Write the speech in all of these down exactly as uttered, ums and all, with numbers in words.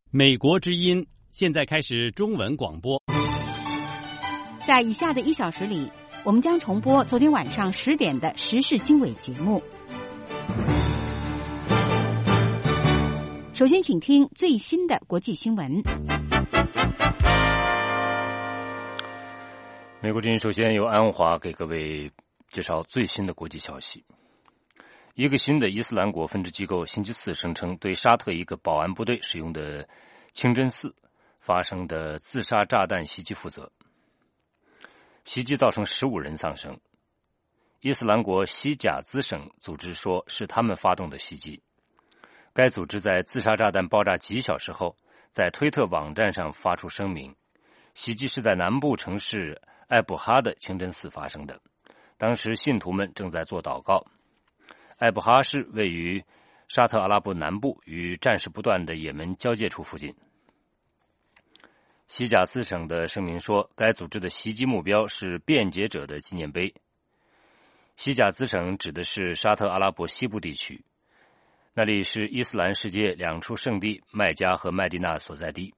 美国之音现在开始中文广播。 在以下的一小时里，我们将重播昨天晚上十点的时事经纬节目。首先，请听最新的国际新闻。 美国之音首先由安华给各位介绍最新的国际消息。一个新的伊斯兰国分支机构星期四声称，对沙特一个保安部队使用的清真寺发生的自杀炸弹袭击负责。袭击造成十五人丧生。伊斯兰国西贾兹省组织说是他们发动的袭击。该组织在自杀炸弹爆炸几小时后，在推特网站上发出声明，袭击是在南部城市艾布哈的清真寺发生的，当时信徒们正在做祷告。艾布哈是位于沙特阿拉伯南部与战事不断的也门交界处附近。西贾斯省的声明说，该组织的袭击目标是辩解者的纪念碑。西贾兹省指的是沙特阿拉伯西部地区，那里是伊斯兰世界两处圣地麦加和麦地那所在地。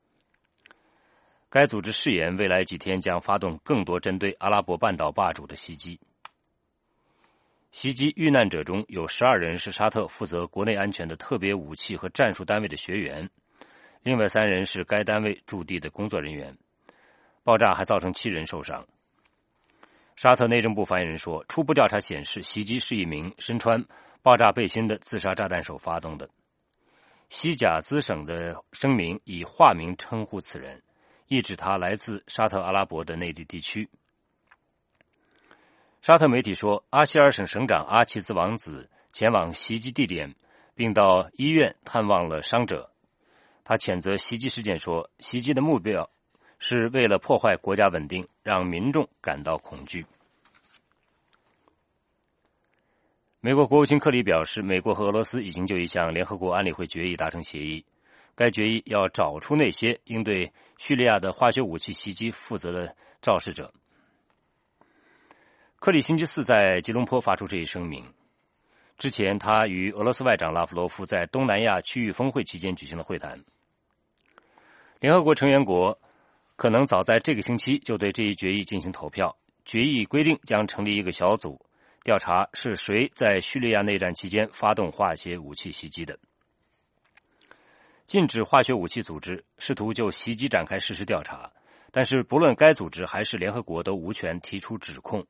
该组织誓言未来几天将发动更多针对阿拉伯半岛霸主的袭击。袭击遇难者中有十二人是沙特负责国内安全的特别武器和战术单位的学员，另外三人是该单位驻地的工作人员。爆炸还造成七人受伤。沙特内政部发言人说，初步调查显示，袭击是一名身穿爆炸背心的自杀炸弹手发动的。西贾兹省的声明以化名称呼此人，意指他来自沙特阿拉伯的内地地区。沙特媒体说，阿希尔省省长阿齐兹王子前往袭击地点，并到医院探望了伤者。他谴责袭击事件说，袭击的目标是为了破坏国家稳定，让民众感到恐惧。美国国务卿克里表示，美国和俄罗斯已经就一项联合国安理会决议达成协议，该决议要找出那些应对叙利亚的化学武器袭击负责的肇事者。克里星期四在吉隆坡发出这一声明。之前他与俄罗斯外长拉夫罗夫在东南亚区域峰会期间举行了会谈。联合国成员国可能早在这个星期就对这一决议进行投票。决议规定将成立一个小组，调查是谁在叙利亚内战期间发动化学武器袭击的。禁止化学武器组织试图就袭击展开事实调查，但是不论该组织还是联合国都无权提出指控。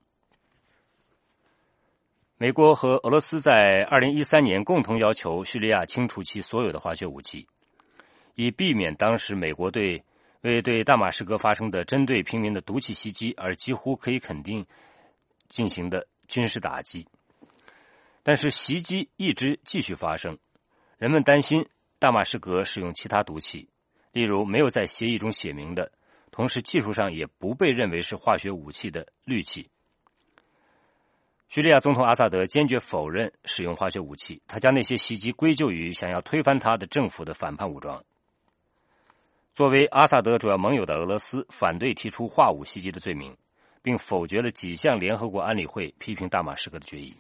美国和俄罗斯在二零一三年共同要求叙利亚清除其所有的化学武器，以避免当时美国对为对大马士革发生的针对平民的毒气袭击而几乎可以肯定进行的军事打击。但是袭击一直继续发生，人们担心大马士革使用其他毒气，例如没有在协议中写明的，同时技术上也不被认为是化学武器的氯气。叙利亚总统阿萨德坚决否认使用化学武器，他将那些袭击归咎于想要推翻他的政府的反叛武装。作为阿萨德主要盟友的俄罗斯反对提出化武袭击的罪名，并否决了几项联合国安理会批评大马士革的决议。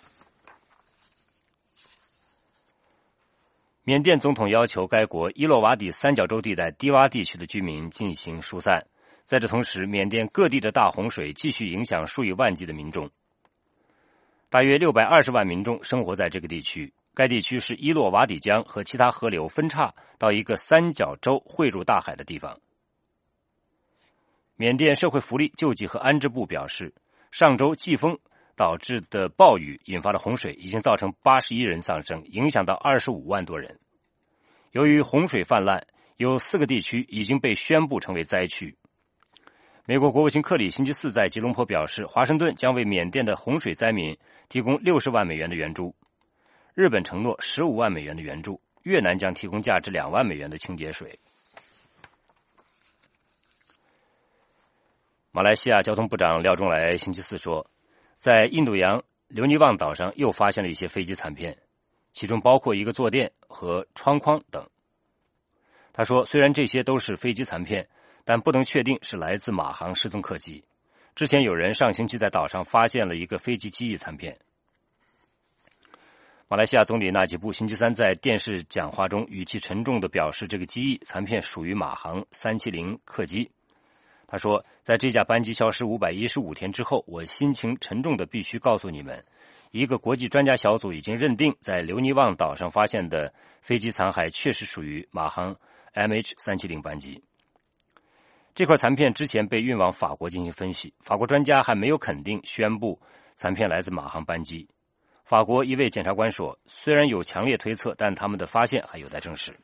缅甸总统要求该国伊洛瓦底三角洲地带低洼地区的居民进行疏散。在这同时，缅甸各地的大洪水继续影响数以万计的民众。大约六百二十万民众生活在这个地区，该地区是伊洛瓦底江和其他河流分叉到一个三角洲汇入大海的地方。缅甸社会福利救济和安置部表示，上周季风导致的暴雨引发的洪水已经造成八十一人丧生，影响到二十五万多人。由于洪水泛滥，有四个地区已经被宣布成为灾区。美国国务卿克里星期四在吉隆坡表示，华盛顿将为缅甸的洪水灾民提供六十万美元的援助，日本承诺十五万美元的援助，越南将提供价值两万美元的清洁水。马来西亚交通部长廖仲来星期四说，在印度洋留尼旺岛上又发现了一些飞机残片，其中包括一个坐垫和窗框等。他说，虽然这些都是飞机残片，但不能确定是来自马航失踪客机。之前有人上星期在岛上发现了一个飞机机翼残片。 马来西亚总理纳吉布星期三在电视讲话中语气沉重地表示，这个机翼残片属于马航三七零客机。他说，在这架班机消失五百一十五天之后，我心情沉重地必须告诉你们，一个国际专家小组已经认定，在留尼旺岛上发现的飞机残骸确实属于马航 M H 三七零班机。这块残片之前被运往法国进行分析，法国专家还没有肯定宣布残片来自马航班机。法国一位检察官说，虽然有强烈推测，但他们的发现还有待证实。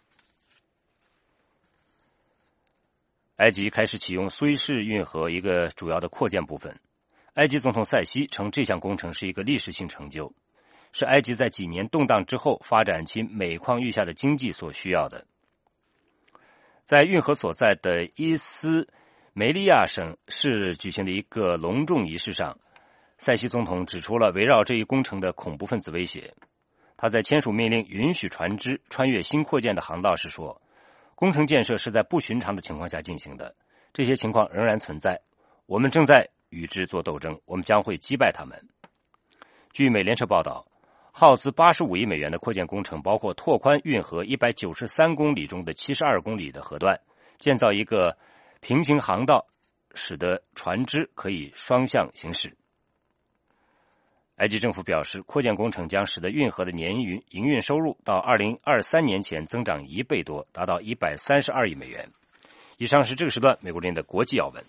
埃及开始启用苏伊士运河一个主要的扩建部分。埃及总统塞西称这项工程是一个历史性成就，是埃及在几年动荡之后发展其每况愈下的经济所需要的。在运河所在的伊斯梅利亚省市举行的一个隆重仪式上，塞西总统指出了围绕这一工程的恐怖分子威胁。他在签署命令允许船只穿越新扩建的航道时说，工程建设是在不寻常的情况下进行的，这些情况仍然存在，我们正在与之做斗争，我们将会击败他们。据美联社报道，耗资八十五亿美元的扩建工程包括拓宽运河一百九十三公里中的七十二公里的河段，建造一个平行航道，使得船只可以双向行驶。埃及政府表示，扩建工程将使得运河的年营运收入到二零二三年前增长一倍多，达到一百三十二亿美元。以上是这个时段美国之音的国际要闻。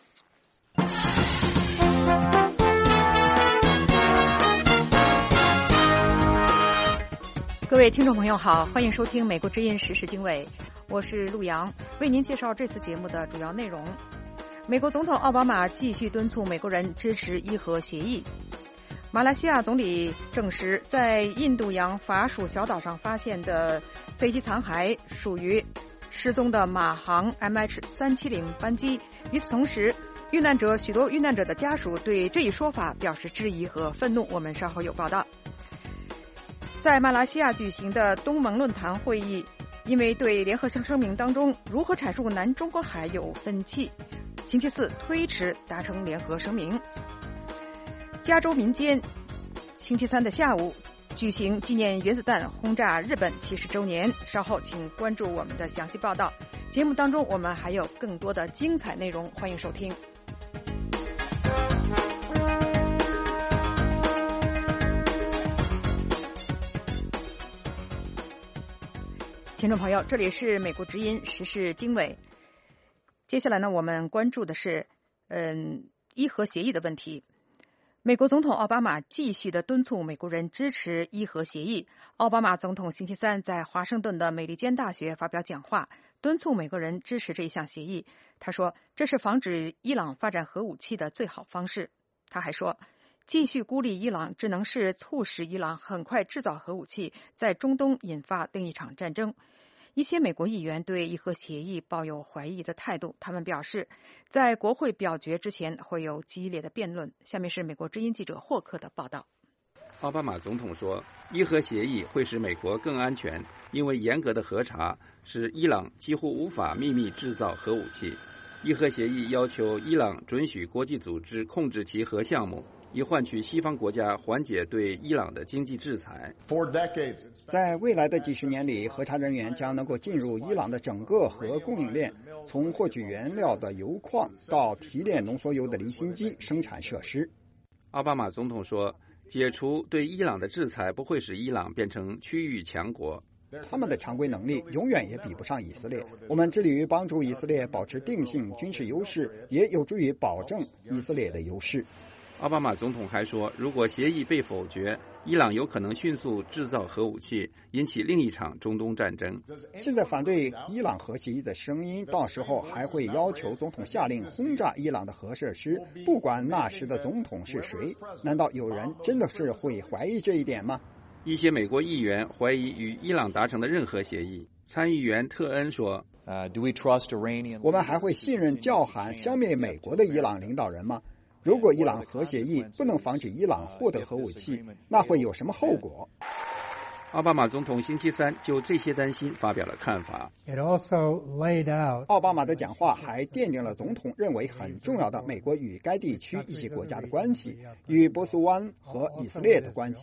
各位听众朋友好，欢迎收听美国之音时事经纬，我是陆洋，为您介绍这次节目的主要内容。美国总统奥巴马继续敦促美国人支持伊核协议。马来西亚总理证实，在印度洋法属小岛上发现的飞机残骸属于失踪的马航 M H 三七零班机。与此同时，遇难者许多遇难者的家属对这一说法表示质疑和愤怒。我们稍后有报道。在马来西亚举行的东盟论坛会议，因为对联合声明当中如何阐述南中国海有分歧，星期四推迟达成联合声明。加州民间星期三的下午举行纪念原子弹轰炸日本七十周年，稍后请关注我们的详细报道。节目当中我们还有更多的精彩内容，欢迎收听。听众朋友，这里是美国之音时事经纬。接下来呢，我们关注的是嗯伊核协议的问题。美国总统奥巴马继续的敦促美国人支持伊核协议。奥巴马总统星期三在华盛顿的美利坚大学发表讲话，敦促美国人支持这一项协议。他说，这是防止伊朗发展核武器的最好方式。他还说，继续孤立伊朗只能是促使伊朗很快制造核武器，在中东引发另一场战争。一些美国议员对伊核协议抱有怀疑的态度，他们表示，在国会表决之前会有激烈的辩论。下面是美国之音记者霍克的报道。 奥巴马总统说，伊核协议会使美国更安全，因为严格的核查使伊朗几乎无法秘密制造核武器。伊核协议要求伊朗准许国际组织控制其核项目，以换取西方国家缓解对伊朗的经济制裁。 在未来的几十年里，核查人员将能够进入伊朗的整个核供应链，从获取原料的油矿到提炼浓缩铀的离心机生产设施。 奥巴马总统说，解除对伊朗的制裁不会使伊朗变成区域强国。 他们的常规能力永远也比不上以色列。我们致力于帮助以色列保持定性军事优势，也有助于保证以色列的优势。 奥巴马总统还说，如果协议被否决，伊朗有可能迅速制造核武器，引起另一场中东战争。 现在反对伊朗核协议的声音，到时候还会要求总统下令轰炸伊朗的核设施，不管那时的总统是谁。难道有人真的是会怀疑这一点吗？ 一些美国议员怀疑与伊朗达成的任何协议。参议员特恩说， uh, do we trust Iranian... 我们还会信任叫喊消灭美国的伊朗领导人吗？如果伊朗核协议不能防止伊朗获得核武器，那会有什么后果？ 奥巴马总统星期三就这些担心发表了看法。 It also laid out... 奥巴马的讲话还奠定了总统认为很重要的美国与该地区一些国家的关系，与波斯湾和以色列的关系。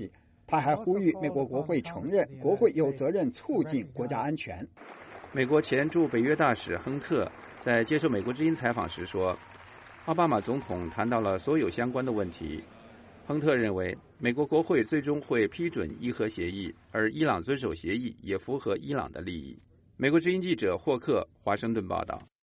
他还呼吁美国国会承认，国会有责任促进国家安全。 美国前驻北约大使亨特在接受美国之音采访时说，奥巴马总统谈到了所有相关的问题。亨特认为，美国国会最终会批准伊核协议，而伊朗遵守协议也符合伊朗的利益。美国之音记者霍克华盛顿报道。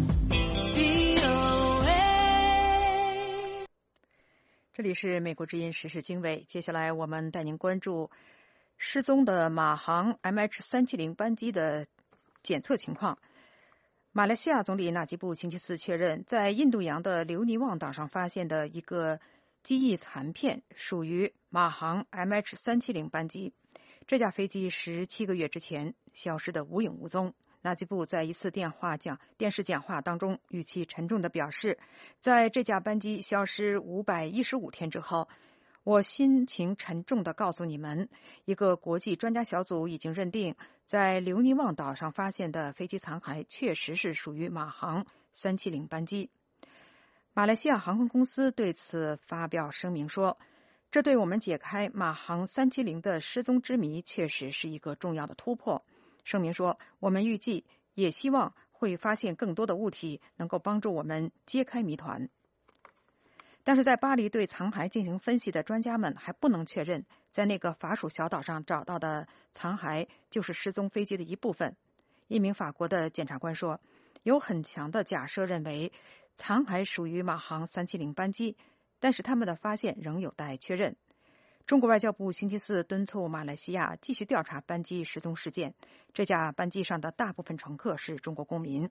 这里是美国之音时事经纬，接下来我们带您关注失踪的马航 M H 三七零 班机的检测情况。马来西亚总理纳吉布星期四确认，在印度洋的留尼旺岛上发现的一个机翼残片属于马航 M H 三七零 班机。这架飞机十七个月之前消失得无影无踪。纳吉布在一次电话讲电视讲话当中，语气沉重地表示，在这架班机消失五百一十五天之后，我心情沉重地告诉你们，一个国际专家小组已经认定，在留尼旺岛上发现的飞机残骸确实是属于马航三七零班机。马来西亚航空公司对此发表声明说，这对我们解开马航三七零的失踪之谜确实是一个重要的突破。声明说，我们预计也希望会发现更多的物体，能够帮助我们揭开谜团。但是在巴黎对残骸进行分析的专家们还不能确认，在那个法属小岛上找到的残骸就是失踪飞机的一部分。一名法国的检察官说，有很强的假设认为残骸属于马航三七零班机，但是他们的发现仍有待确认。中国外交部星期四敦促马来西亚继续调查班机失踪事件。这架班机上的大部分乘客是中国公民。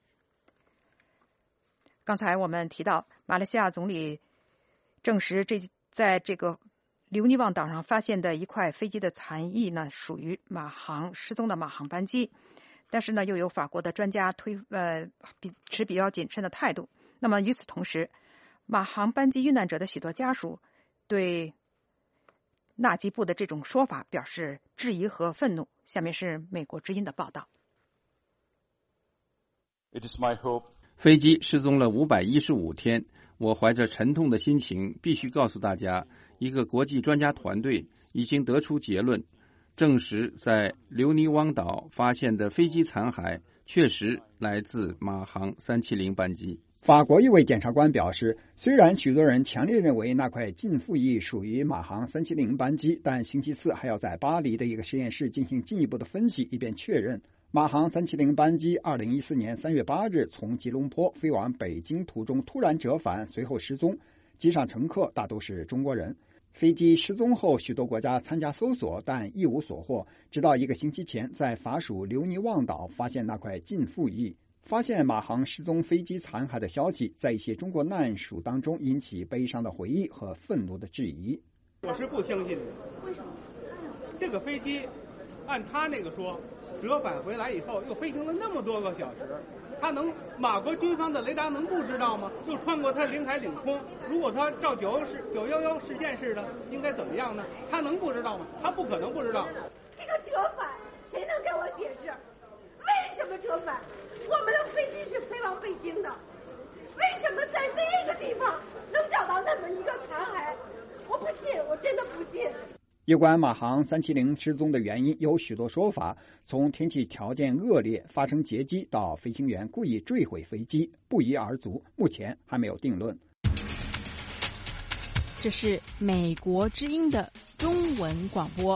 刚才我们提到，马来西亚总理证实这在这个留尼旺岛上发现的一块飞机的残翼呢，属于马航失踪的马航班机。但是呢，又有法国的专家推呃比持比较谨慎的态度。那么与此同时，马航班机遇难者的许多家属对纳吉布的这种说法表示质疑和愤怒。下面是美国之音的报道。 It is my hope. 飞机失踪了五百一十五天，我怀着沉痛的心情，必须告诉大家，一个国际专家团队已经得出结论，证实在留尼旺岛发现的飞机残骸确实来自马航三七零班机。 法国一位检察官表示，虽然许多人强烈认为那块近附翼属于马航三七零班机，但星期四还要在巴黎的一个实验室进行进一步的分析，以便确认马航三七零班机二零一四年三月八日从吉隆坡飞往北京途中突然折返，随后失踪，机上乘客大都是中国人。飞机失踪后，许多国家参加搜索，但一无所获，直到一个星期前，在法属留尼旺岛发现那块近附翼。发现马航失踪飞机残骸的消息，在一些中国难属当中引起悲伤的回忆和愤怒的质疑。 我是不相信的。为什么？这个飞机，按他那个说，折返回来以后又飞行了那么多个小时，他能马国军方的雷达能不知道吗？又穿过他领海领空，如果他照九幺事九幺幺事件似的，应该怎么样呢？他能不知道吗？他不可能不知道。 这个折返，谁能给我解释？为什么折返？我们的飞机是飞往北京的，为什么在那个地方能找到那么一个残骸？我不信，我真的不信。 有关马航三七零失踪的原因有许多说法，从天气条件恶劣、发生劫机到飞行员故意坠毁飞机，不一而足，目前还没有定论。 这是美国之音的中文广播。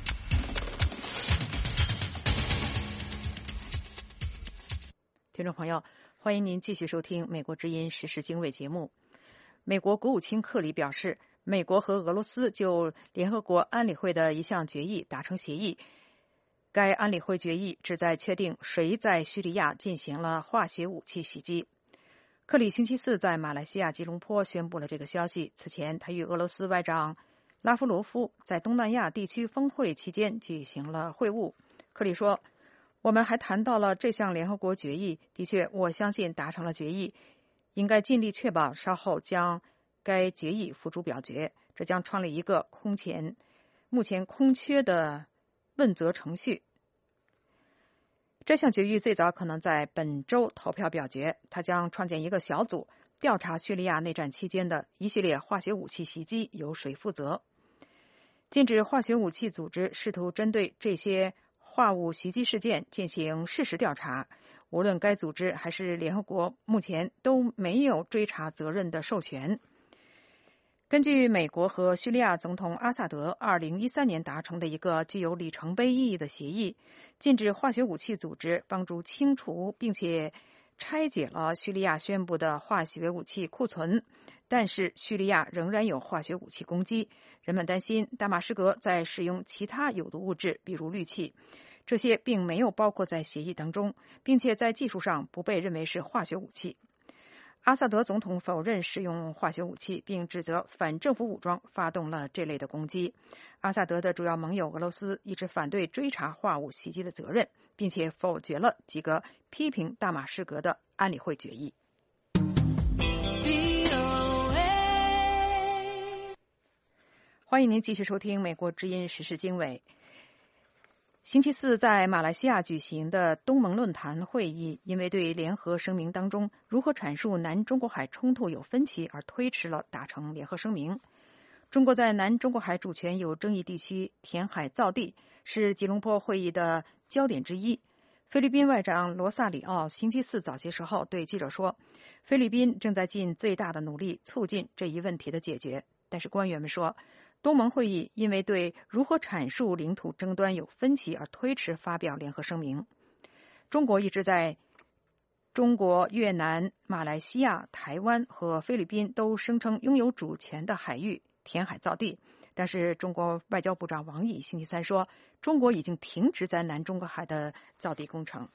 听众朋友，欢迎您继续收听美国之音时事经纬节目。美国国务卿克里表示，美国和俄罗斯就联合国安理会的一项决议达成协议。该安理会决议旨在确定谁在叙利亚进行了化学武器袭击。克里星期四在马来西亚吉隆坡宣布了这个消息。此前，他与俄罗斯外长拉夫罗夫在东南亚地区峰会期间举行了会晤。克里说，我们还谈到了这项联合国决议，的确，我相信达成了决议，应该尽力确保稍后将该决议付诸表决，这将创立一个空前目前空缺的问责程序。这项决议最早可能在本周投票表决，它将创建一个小组，调查叙利亚内战期间的一系列化学武器袭击由谁负责。 禁止化学武器组织试图针对这些化物袭击事件进行事实调查，无论该组织还是联合国，目前都没有追查责任的授权。根据美国和叙利亚总统阿萨德二零一三年达成的一个具有里程碑意义的协议，禁止化学武器组织帮助清除并且拆解了叙利亚宣布的化学武器库存，但是叙利亚仍然有化学武器攻击。人们担心大马士革在使用其他有毒物质，比如氯气，这些并没有包括在协议当中，并且在技术上不被认为是化学武器。阿萨德总统否认使用化学武器，并指责反政府武装发动了这类的攻击。阿萨德的主要盟友俄罗斯一直反对追查化武袭击的责任，并且否决了几个批评大马士革的安理会决议。欢迎您继续收听美国之音时事经纬。星期四在马来西亚举行的东盟论坛会议，因为对联合声明当中如何阐述南中国海冲突有分歧而推迟了达成联合声明。中国在南中国海主权有争议地区填海造地是吉隆坡会议的焦点之一。菲律宾外长罗萨里奥星期四早些时候对记者说，菲律宾正在尽最大的努力促进这一问题的解决，但是官员们说，东盟会议因为对如何阐述领土争端有分歧而推迟发表联合声明。中国一直在中国、越南、马来西亚、台湾和菲律宾都声称拥有主权的海域填海造地，但是中国外交部长王毅星期三说，中国已经停止在南中国海的造地工程。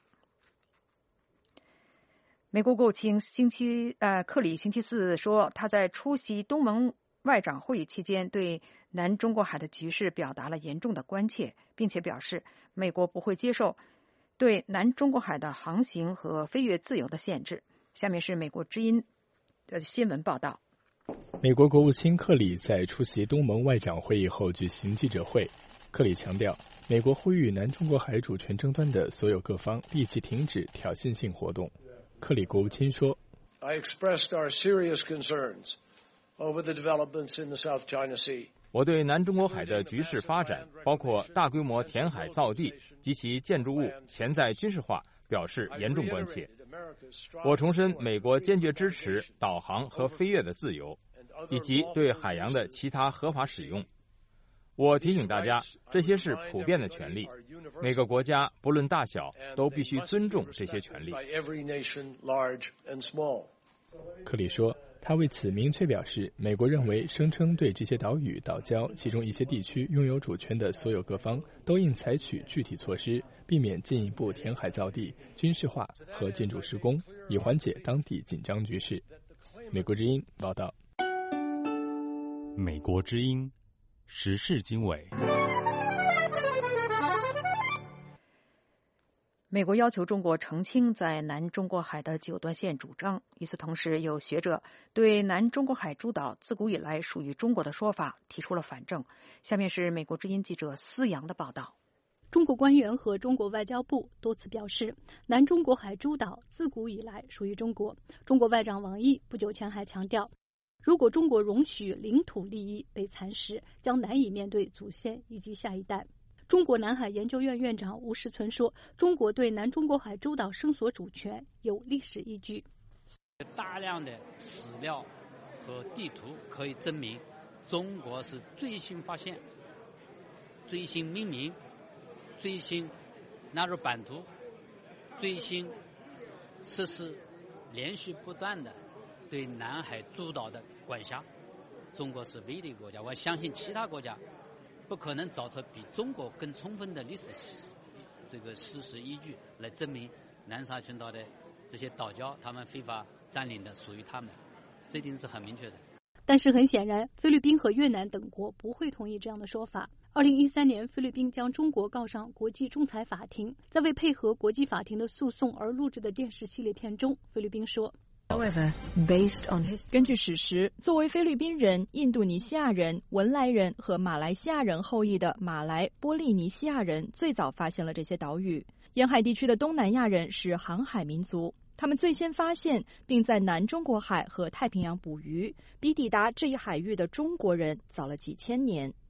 美国国务卿星期呃克里星期四说，他在出席东盟外长会议期间对南中国海的局势表达了严重的关切，并且表示美国不会接受对南中国海的航行和飞越自由的限制。下面是美国之音的新闻报道。 美国国务卿克里在出席东盟外长会议后举行记者会，克里强调，美国呼吁南中国海主权争端的所有各方立即停止挑衅性活动。克里国务卿说， I expressed our serious concerns over the developments in the South China Sea. 我对南中国海的局势发展，包括大规模填海造地及其建筑物潜在军事化，表示严重关切。我重申美国坚决支持导航和飞越的自由，以及对海洋的其他合法使用。我提醒大家，这些是普遍的权利，每个国家不论大小都必须尊重这些权利。 克里说，他为此明确表示，美国认为声称对这些岛屿、岛礁其中一些地区拥有主权的所有各方都应采取具体措施，避免进一步填海造地、军事化和建筑施工，以缓解当地紧张局势。美国之音报道。 美国之音时事经纬。 美国要求中国澄清在南中国海的九段线主张。与此同时，有学者对南中国海诸岛自古以来属于中国的说法提出了反证。下面是美国之音记者思阳的报道。 中国官员和中国外交部多次表示，南中国海诸岛自古以来属于中国。中国外长王毅不久前还强调，如果中国容许领土利益被蚕食，将难以面对祖先以及下一代。中国南海研究院院长吴石存说，中国对南中国海诸岛声索主权有历史依据。 大量的史料和地图可以证明，中国是最新发现、最新命名、最新纳入版图、最新实施连续不断的对南海诸岛的管辖。中国是唯一的国家，我相信其他国家不可能找出比中国更充分的历史这个事实依据来证明南沙群岛的这些岛礁他们非法占领的属于他们，这一定是很明确的。 但是很显然，菲律宾和越南等国不会同意这样的说法。二零一三年，菲律宾将中国告上国际仲裁法庭，在为配合国际法庭的诉讼而录制的电视系列片中，菲律宾说， 根据史实，作为菲律宾人、印度尼西亚人、文莱人和马来西亚人后裔的马来波利尼西亚人最早发现了这些岛屿。沿海地区的东南亚人是航海民族，他们最先发现并在南中国海和太平洋捕鱼，比抵达这一海域的中国人早了几千年。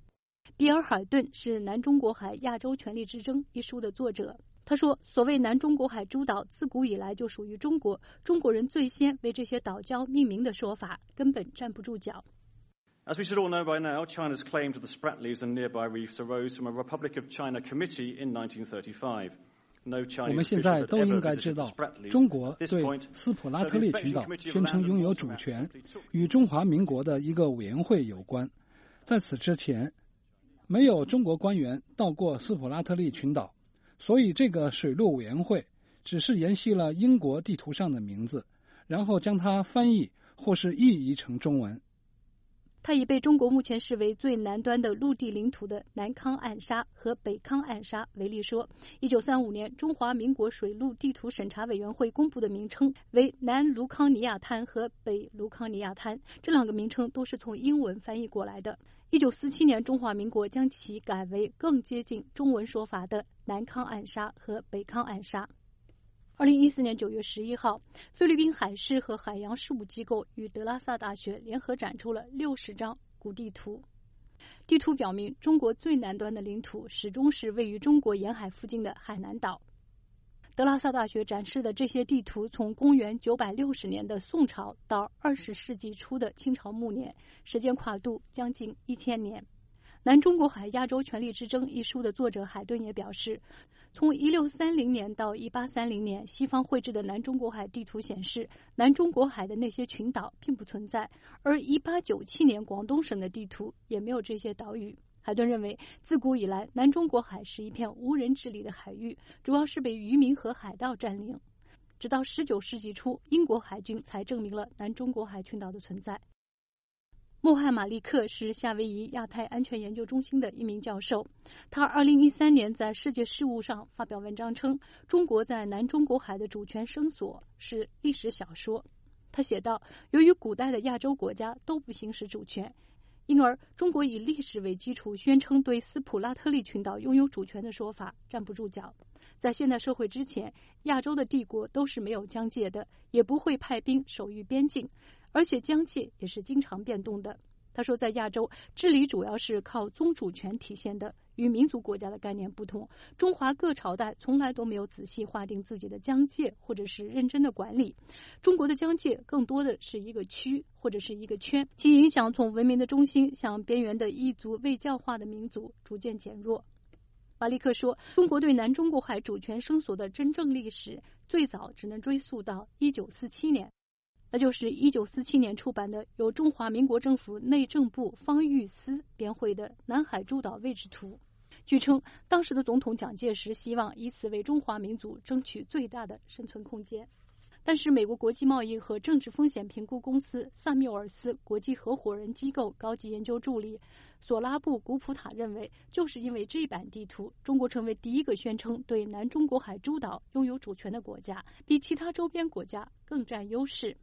比尔·海顿是《南中国海亚洲权力之争》一书的作者。他说，所谓南中国海诸岛自古以来就属于中国，中国人最先为这些岛礁命名的说法根本站不住脚。 As we should all know by now, China's claim to the Spratlys and nearby reefs arose from a Republic of China committee in nineteen thirty-five. 我们现在都应该知道，中国对斯普拉特利群岛宣称拥有主权，与中华民国的一个委员会有关。在此之前，没有中国官员到过斯普拉特利群岛，所以这个水陆委员会只是沿袭了英国地图上的名字，然后将它翻译或是译译成中文。 它以被中国目前视为最南端的陆地领土的南康暗沙和北康暗沙为例说，一九三五年中华民国水陆地图审查委员会公布的名称为南卢康尼亚滩和北卢康尼亚滩，这两个名称都是从英文翻译过来的。一九四七年，中华民国将其改为更接近中文说法的南康暗沙和北康暗沙。二零一四年九月十一号，菲律宾海事和海洋事务机构与德拉萨大学联合展出了六十张古地图。地图表明，中国最南端的领土始终是位于中国沿海附近的海南岛。德拉萨大学展示的这些地图，从公元九百六十年的宋朝到二十世纪初的清朝末年，时间跨度将近一千年。《南中国海亚洲权力之争》一书的作者海顿也表示，从一六三零年到一八三零年，西方绘制的南中国海地图显示，南中国海的那些群岛并不存在，而一八九七年广东省的地图也没有这些岛屿。海顿认为，自古以来，南中国海是一片无人治理的海域，主要是被渔民和海盗占领。直到十九世纪初，英国海军才证明了南中国海群岛的存在。穆罕马利克是夏威夷亚太安全研究中心的一名教授，他二零一三年在世界事务上发表文章称，中国在南中国海的主权声索是历史小说。他写道，由于古代的亚洲国家都不行使主权，因而中国以历史为基础宣称对斯普拉特利群岛拥有主权的说法站不住脚。在现代社会之前，亚洲的帝国都是没有疆界的，也不会派兵守御边境，而且疆界也是经常变动的。他说，在亚洲，治理主要是靠宗主权体现的，与民族国家的概念不同。中华各朝代从来都没有仔细划定自己的疆界，或者是认真的管理。中国的疆界更多的是一个区或者是一个圈，其影响从文明的中心向边缘的异族未教化的民族逐渐减弱。马利克说，中国对南中国海主权声索的真正历史最早只能追溯到一九四七年，那就是一九四七年出版的由中华民国政府内政部方玉思编绘的《南海诸岛位置图》。据称，当时的总统蒋介石希望以此为中华民族争取最大的生存空间。但是美国国际贸易和政治风险评估公司萨缪尔斯国际合伙人机构高级研究助理索拉布古普塔认为，就是因为这版地图，中国成为第一个宣称对南中国海诸岛拥有主权的国家，比其他周边国家更占优势。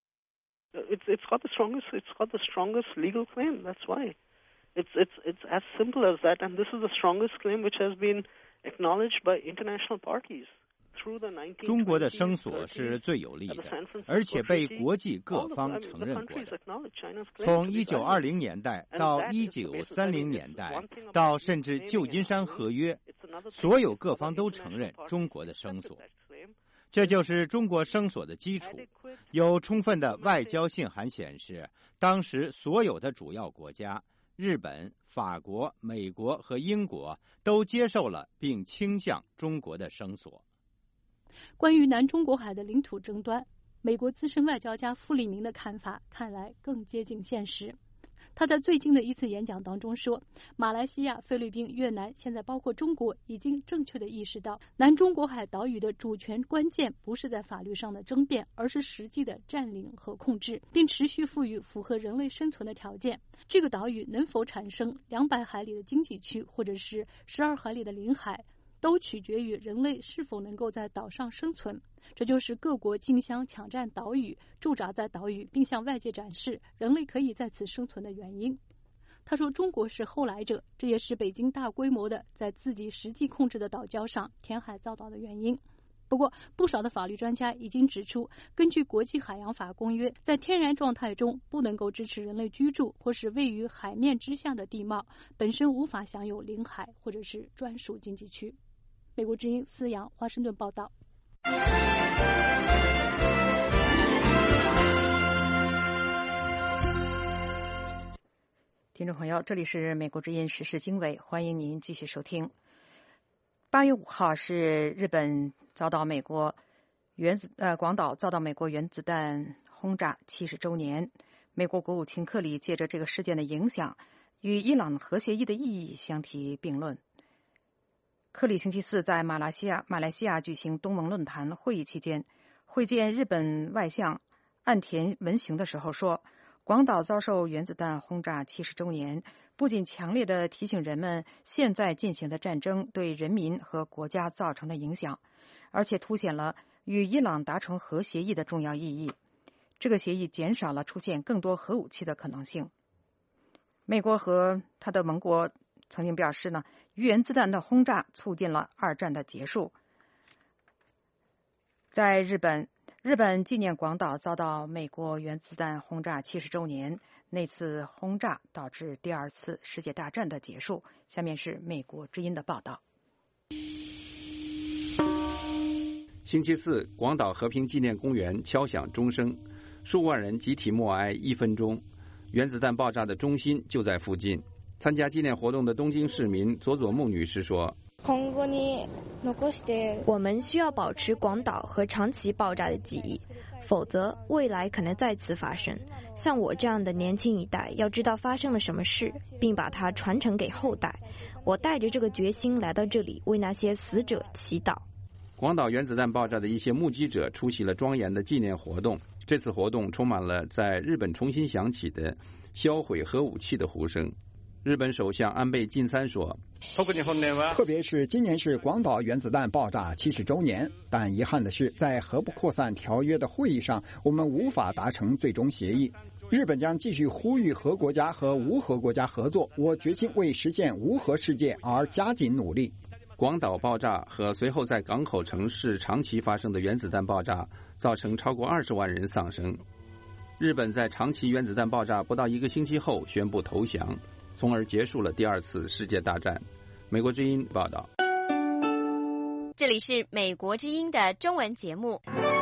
It's it's got the strongest it's got the strongest legal claim. That's why. It's it's it's as simple as that. And this is the strongest claim which has been acknowledged by international parties. 中国的声索是最有力的，而且被国际各方承认过的。从一九二零年代到一九三零年代，到甚至旧金山合约，所有各方都承认中国的声索。这就是中国声索的基础。有充分的外交信函显示，当时所有的主要国家，日本、法国、美国和英国都接受了并倾向中国的声索。 关于南中国海的领土争端，美国资深外交家傅立明的看法看来更接近现实。他在最近的一次演讲当中说，马来西亚、菲律宾、越南，现在包括中国，已经正确地意识到，南中国海岛屿的主权关键不是在法律上的争辩，而是实际的占领和控制，并持续赋予符合人类生存的条件。这个岛屿能否产生两百海里的经济区，或者是十二海里的领海，都取决于人类是否能够在岛上生存。这就是各国竞相抢占岛屿，驻扎在岛屿，并向外界展示人类可以在此生存的原因。他说，中国是后来者，这也是北京大规模的在自己实际控制的岛礁上填海造岛的原因。 不过，不少的法律专家已经指出，根据国际海洋法公约，在天然状态中不能够支持人类居住或是位于海面之下的地貌，本身无法享有领海或者是专属经济区。美国之音思阳华盛顿报道。 听众朋友，这里是美国之音时事经纬，欢迎您继续收听。八月五号是日本遭到美国原子呃广岛遭到美国原子弹轰炸七十周年。美国国务卿克里借着这个事件的影响，与伊朗核协议的意义相提并论。克里星期四在马来西亚马来西亚举行东盟论坛会议期间，会见日本外相岸田文雄的时候说，广岛遭受原子弹轰炸七十周年，不仅强烈地提醒人们现在进行的战争对人民和国家造成的影响，而且凸显了与伊朗达成核协议的重要意义。这个协议减少了出现更多核武器的可能性。美国和他的盟国曾经表示呢，原子弹的轰炸促进了二战的结束。在日本，日本纪念广岛遭到美国原子弹轰炸七十周年，那次轰炸导致第二次世界大战的结束。下面是美国之音的报道。 星期四，广岛和平纪念公园敲响钟声，数万人集体默哀一分钟。原子弹爆炸的中心就在附近。参加纪念活动的东京市民佐佐木女士说， 我们需要保持广岛和长崎爆炸的记忆，否则未来可能再次发生。像我这样的年轻一代要知道发生了什么事，并把它传承给后代。我带着这个决心来到这里，为那些死者祈祷。 广岛原子弹爆炸的一些目击者出席了庄严的纪念活动。这次活动充满了在日本重新响起的销毁核武器的呼声。日本首相安倍晋三说， 特别是今年是广岛原子弹爆炸七十周年，但遗憾的是，在核不扩散条约的会议上，我们无法达成最终协议。日本将继续呼吁核国家和无核国家合作，我决心为实现无核世界而加紧努力。 广岛爆炸和随后在港口城市长崎发生的原子弹爆炸，造成超过二十万人丧生。日本在长崎原子弹爆炸不到一个星期后宣布投降，从而结束了第二次世界大战。美国之音报道。 这里是美国之音的中文节目。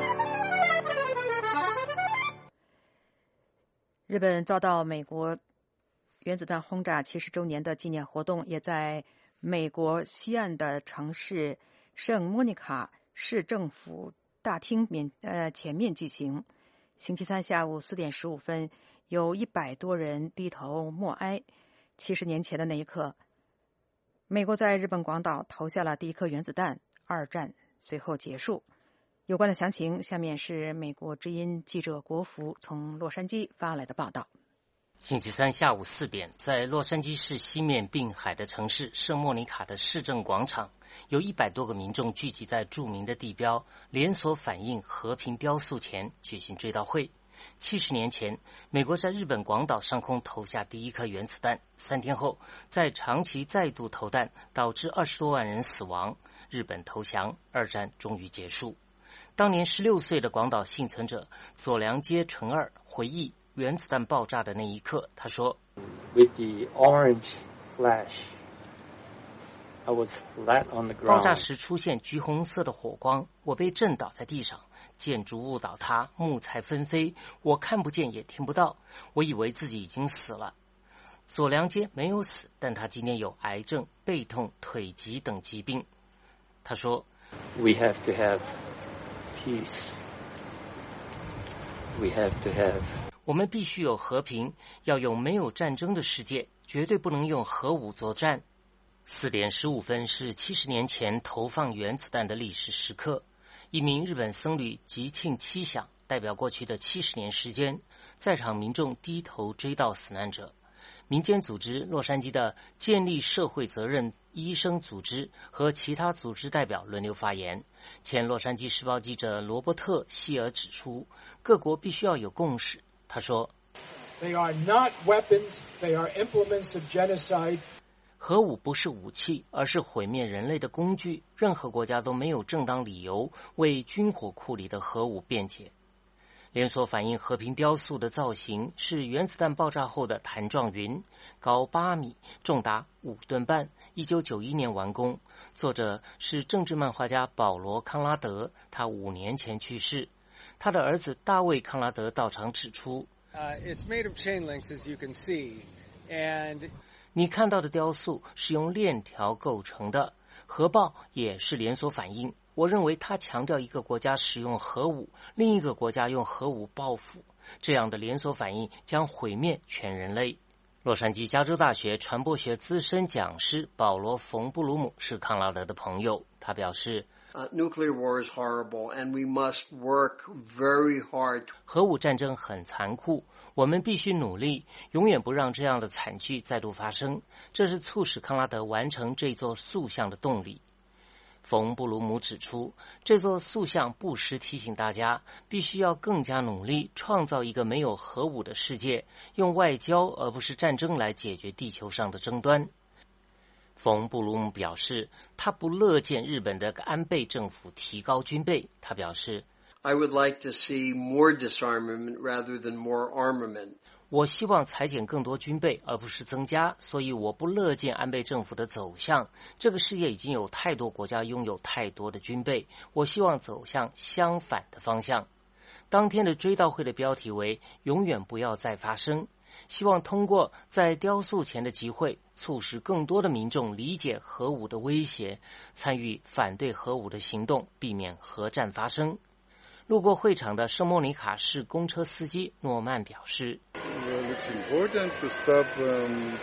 日本遭到美国原子弹轰炸七十周年的纪念活动，也在美国西岸的城市圣莫妮卡市政府大厅面呃前面举行。星期三下午四点十五分，有一百多人低头默哀。七十年前的那一刻，美国在日本广岛投下了第一颗原子弹，二战随后结束。有关的详情，下面是美国之音记者国福从洛杉矶发来的报道。 星期三下午四点，在洛杉矶市西面滨海的城市圣莫妮卡的市政广场，有一百多个民众聚集在著名的地标连锁反应和平雕塑前举行追悼会。七十年前，美国在日本广岛上空投下第一颗原子弹，三天后，在长崎再度投弹，导致二十多万人死亡。日本投降，二战终于结束。当年十六岁的广岛幸存者佐良街纯二回忆原子弹爆炸的那一刻，他说 ：“With the orange flash, I was flat on the ground.” 爆炸时出现橘红色的火光，我被震倒在地上，建筑物倒塌，木材纷飞，我看不见也听不到，我以为自己已经死了。佐良街没有死，但他今天有癌症、背痛、腿疾等疾病。他说 ：“We have to have peace. We have to have.” 我们必须有和平，要有没有战争的世界，绝对不能用核武作战。四点十五分是七十年前投放原子弹的历史时刻。一名日本僧侣吉庆七响，代表过去的七十年时间，在场民众低头追悼死难者。民间组织洛杉矶的建立社会责任医生组织和其他组织代表轮流发言。前洛杉矶时报记者罗伯特·希尔指出，各国必须要有共识。他说 They are not weapons, they are implements of genocide. 核武不是武器，而是毁灭人类的工具。任何国家都没有正当理由为军火库里的核武辩解。连锁反应和平雕塑的造型是原子弹爆炸后的弹状云，高八米，重达五吨半，一九九一年完工。作者是政治漫画家保罗·康拉德，他五年前去世。他的儿子大卫·康拉德到场指出， uh, it's made of chain links, as you can see, and 你看到的雕塑是用链条构成的，核爆也是连锁反应。我认为他强调一个国家使用核武，另一个国家用核武报复，这样的连锁反应将毁灭全人类。洛杉矶加州大学传播学资深讲师保罗·冯布鲁姆是康拉德的朋友，他表示 Uh, nuclear war is horrible, and we must work very hard. 核武战争很残酷，我们必须努力，永远不让这样的惨剧再度发生。这是促使康拉德完成这座塑像的动力。冯布鲁姆指出，这座塑像不时提醒大家，必须要更加努力，创造一个没有核武的世界，用外交而不是战争来解决地球上的争端。冯布鲁姆表示，他不乐见日本的安倍政府提高军备。他表示 I would like to see more disarmament rather than more armament. 我希望裁减更多军备，而不是增加，所以我不乐见安倍政府的走向。这个世界已经有太多国家拥有太多的军备，我希望走向相反的方向。当天的追悼会的标题为“永远不要再发生”。希望通过在雕塑前的集会，促使更多的民众理解核武的威胁，参与反对核武的行动，避免核战发生。路过会场的圣莫尼卡市公车司机诺曼表示 well, it's important to stop, um,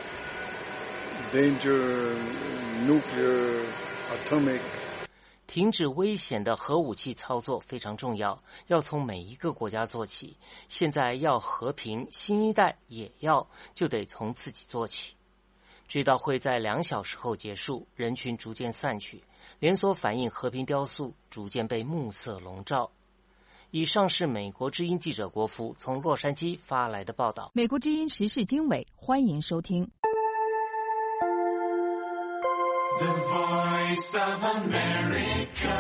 danger, nuclear, atomic 停止危险的核武器操作非常重要，要从每一个国家做起。现在要和平，新一代也要，就得从自己做起。追悼会在两小时后结束，人群逐渐散去，连锁反应和平雕塑逐渐被暮色笼罩。以上是美国之音记者国福从洛杉矶发来的报道。 美国之音时事经纬，欢迎收听。The Voice of America.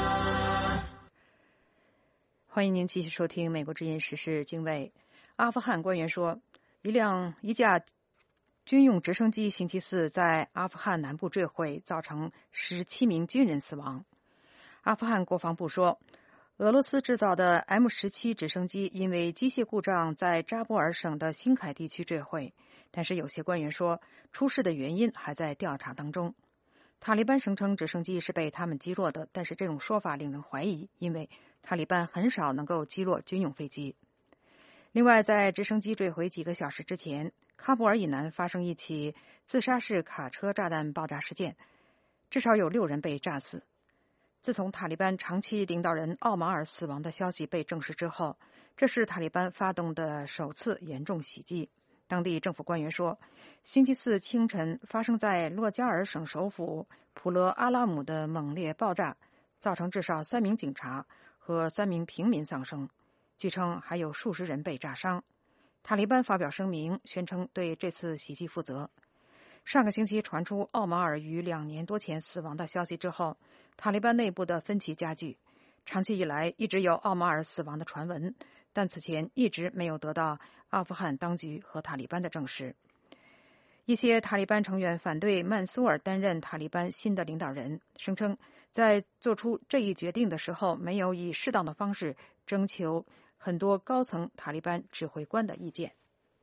欢迎您继续收听美国之音时事经纬。阿富汗官员说，一辆一架军用直升机星期四在阿富汗南部坠毁，造成十七名军人死亡。阿富汗国防部说，俄罗斯制造的 M 十七 直升机因为机械故障在扎波尔省的新凯地区坠毁，但是有些官员说，出事的原因还在调查当中。塔利班声称直升机是被他们击落的，但是这种说法令人怀疑，因为塔利班很少能够击落军用飞机。另外，在直升机坠毁几个小时之前，喀布尔以南发生一起自杀式卡车炸弹爆炸事件，至少有六人被炸死。自从塔利班长期领导人奥马尔死亡的消息被证实之后，这是塔利班发动的首次严重袭击。当地政府官员说，星期四清晨发生在洛加尔省首府普勒阿拉姆的猛烈爆炸，造成至少三名警察和三名平民丧生，据称还有数十人被炸伤。塔利班发表声明，宣称对这次袭击负责。上个星期传出奥马尔于两年多前死亡的消息之后，塔利班内部的分歧加剧。长期以来一直有奥马尔死亡的传闻，但此前一直没有得到阿富汗当局和塔利班的证实。一些塔利班成员反对曼苏尔担任塔利班新的领导人，声称在做出这一决定的时候没有以适当的方式征求很多高层塔利班指挥官的意见。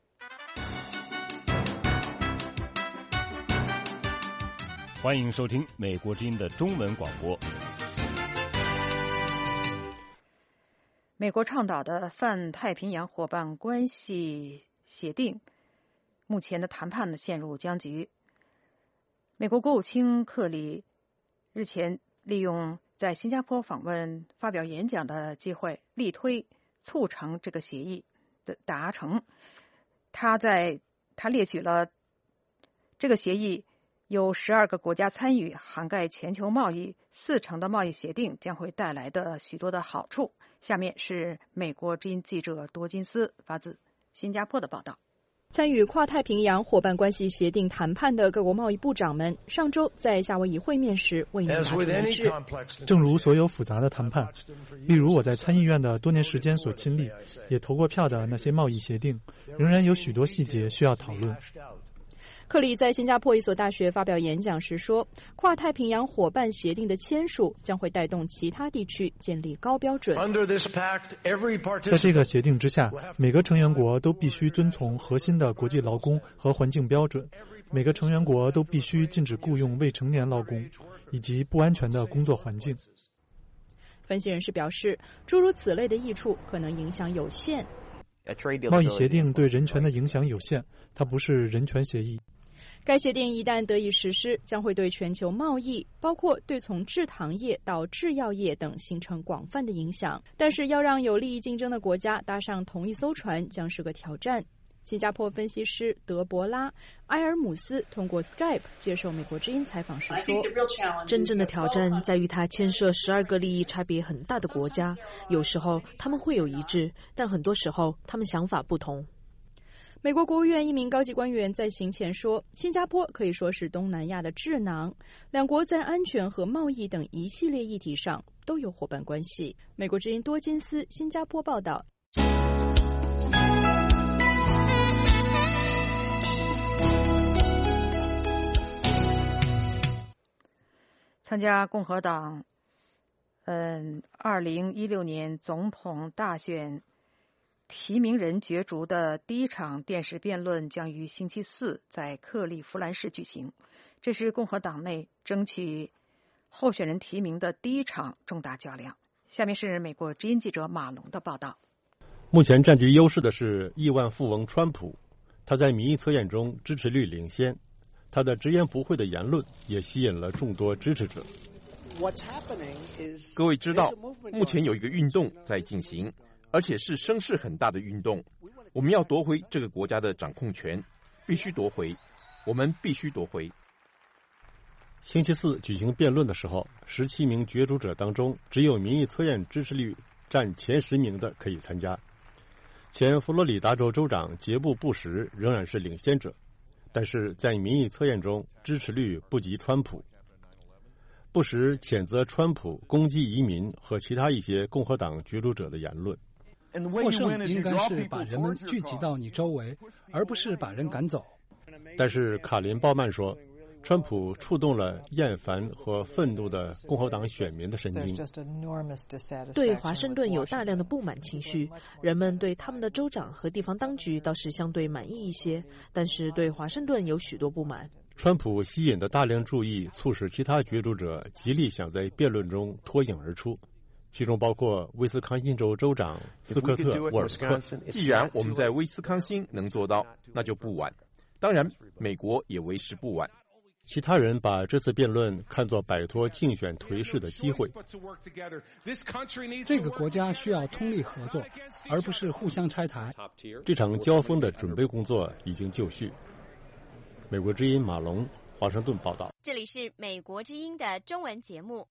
欢迎收听美国之音的中文广播。 美国倡导的泛太平洋伙伴关系协定目前的谈判呢陷入僵局。美国国务卿克里日前利用在新加坡访问发表演讲的机会，力推促成这个协议的达成。他在他列举了这个协议有十二个国家参与，涵盖全球贸易，四成的贸易协定将会带来的许多的好处。下面是美国之音记者多金斯发自新加坡的报道。 参与跨太平洋伙伴关系协定谈判的各国贸易部长们上周在夏威夷会面时未能达成一致。 正如所有复杂的谈判，例如我在参议院的多年时间所亲历，也投过票的那些贸易协定，仍然有许多细节需要讨论。 克里在新加坡一所大学发表演讲时说，跨太平洋伙伴协定的签署将会带动其他地区建立高标准。 在这个协定之下，每个成员国都必须遵从核心的国际劳工和环境标准，每个成员国都必须禁止雇佣未成年劳工以及不安全的工作环境。 分析人士表示，诸如此类的益处可能影响有限。 贸易协定对人权的影响有限，它不是人权协议。 该协定一旦得以实施，将会对全球贸易，包括对从制糖业到制药业等形成广泛的影响。但是要让有利益竞争的国家搭上同一艘船将是个挑战。新加坡分析师德伯拉·埃尔姆斯通过 Skype 接受美国之音采访时说， 真正的挑战在于它牵涉十二个利益差别很大的国家，有时候他们会有一致，但很多时候他们想法不同。 美国国务院一名高级官员在行前说，新加坡可以说是东南亚的智囊，两国在安全和贸易等一系列议题上都有伙伴关系。美国之音多金斯新加坡报道。 参加共和党嗯二零一六年总统大选提名人角逐的第一场电视辩论将于星期四在克利夫兰市举行，这是共和党内争取候选人提名的第一场重大较量。下面是美国之音记者马龙的报道。 目前占据优势的是亿万富翁川普，他在民意测验中支持率领先，他的直言不讳的言论也吸引了众多支持者。 各位知道，目前有一个运动在进行，而且是声势很大的运动。我们要夺回这个国家的掌控权，必须夺回，我们必须夺回。 星期四举行辩论的时候，十七名角逐者当中，只有民意测验支持率占前十名的可以参加。前佛罗里达州州长杰布·布什仍然是领先者，但是在民意测验中支持率不及川普。布什谴责川普攻击移民和其他一些共和党角逐者的言论。 获胜应该是把人们聚集到你周围，而不是把人赶走。 但是卡林·鲍曼说，川普触动了厌烦和愤怒的共和党选民的神经。 对华盛顿有大量的不满情绪，人们对他们的州长和地方当局倒是相对满意一些，但是对华盛顿有许多不满。 川普吸引的大量注意促使其他角逐者极力想在辩论中脱颖而出，其中包括威斯康星州州长斯科特·沃尔克。 既然我们在威斯康星能做到，那就不晚。当然，美国也为时不晚。 其他人把这次辩论看作摆脱竞选颓势的机会。 这个国家需要通力合作，而不是互相拆台。 这场交锋的准备工作已经就绪。美国之音马龙，华盛顿报道。 这里是美国之音的中文节目。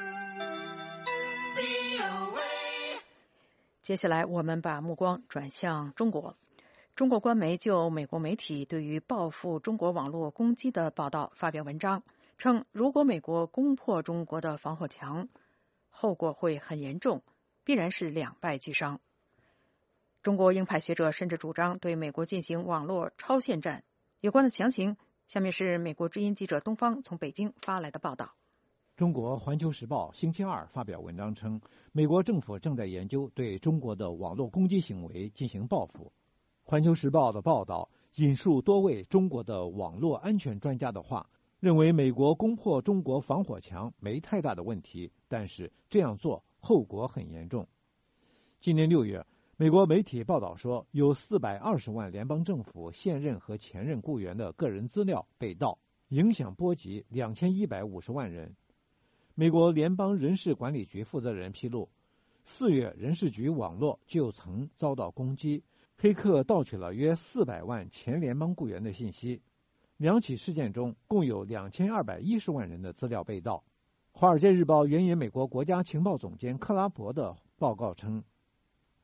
接下来我们把目光转向中国。中国官媒就美国媒体对于报复中国网络攻击的报道发表文章，称如果美国攻破中国的防火墙，后果会很严重，必然是两败俱伤。中国鹰派学者甚至主张对美国进行网络超限战。有关的详情，下面是美国之音记者东方从北京发来的报道。 中国《环球时报》星期二发表文章称，美国政府正在研究对中国的网络攻击行为进行报复。《环球时报》的报道引述多位中国的网络安全专家的话，认为美国攻破中国防火墙没太大的问题，但是这样做后果很严重。今年六月，美国媒体报道说，有四百二十万联邦政府现任和前任雇员的个人资料被盗，影响波及两千一百五十万人。美国联邦人事管理局负责人披露，四月人事局网络就曾遭到攻击，黑客盗取了约四百万前联邦雇员的信息。两起事件中，共有两千二百一十万人的资料被盗。《华尔街日报》援引美国国家情报总监克拉伯的报告称，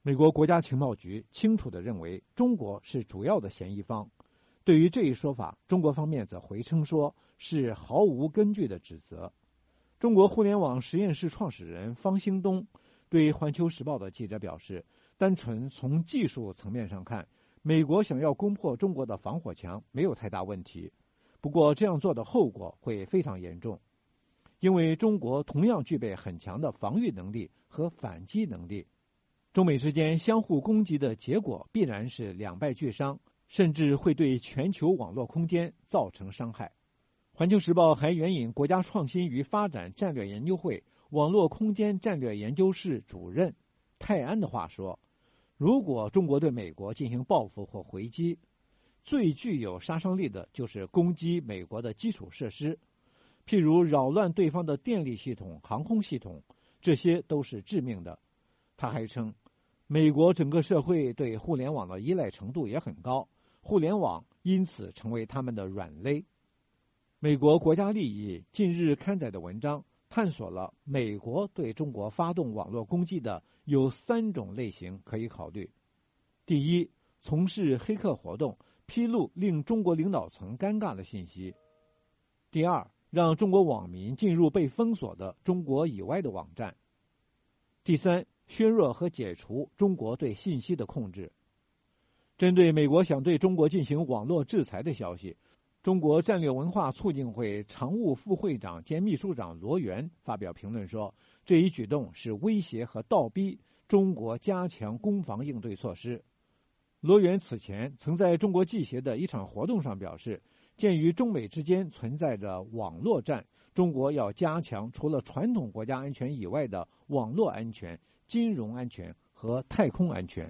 美国国家情报局清楚地认为中国是主要的嫌疑方。对于这一说法，中国方面则回称说是毫无根据的指责。中国互联网实验室创始人方兴东对《环球时报》的记者表示，单纯从技术层面上看，美国想要攻破中国的防火墙没有太大问题，不过这样做的后果会非常严重，因为中国同样具备很强的防御能力和反击能力。中美之间相互攻击的结果必然是两败俱伤，甚至会对全球网络空间造成伤害。环球时报还援引国家创新与发展战略研究会网络空间战略研究室主任泰安的话说，如果中国对美国进行报复或回击，最具有杀伤力的就是攻击美国的基础设施，譬如扰乱对方的电力系统、航空系统，这些都是致命的。他还称，美国整个社会对互联网的依赖程度也很高，互联网因此成为他们的软肋。美国国家利益近日刊载的文章探索了美国对中国发动网络攻击的有三种类型可以考虑：第一，从事黑客活动，披露令中国领导层尴尬的信息；第二，让中国网民进入被封锁的中国以外的网站；第三，削弱和解除中国对信息的控制。针对美国想对中国进行网络制裁的消息，中国战略文化促进会常务副会长兼秘书长罗源发表评论说，这一举动是威胁和倒逼中国加强攻防应对措施。罗源此前曾在中国记协的一场活动上表示，鉴于中美之间存在着网络战，中国要加强除了传统国家安全以外的网络安全、金融安全和太空安全。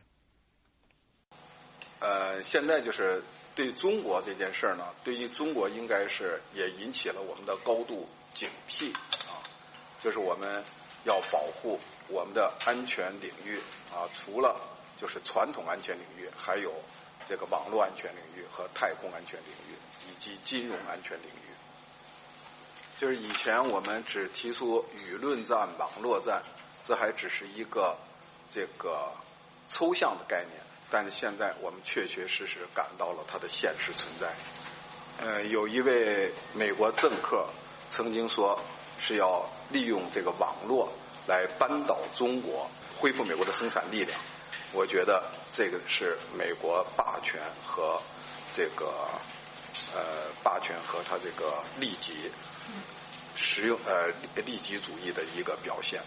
呃，现在就是对中国这件事儿呢，对于中国应该是也引起了我们的高度警惕啊，就是我们要保护我们的安全领域啊，除了就是传统安全领域，还有这个网络安全领域和太空安全领域以及金融安全领域。就是以前我们只提出舆论战、网络战，这还只是一个这个抽象的概念。但是现在我们确确实实感到了它的现实存在。呃，有一位美国政客曾经说是要利用这个网络来扳倒中国，恢复美国的生产力量。我觉得这个是美国霸权和这个呃霸权和它这个利己实用呃利己主义的一个表现。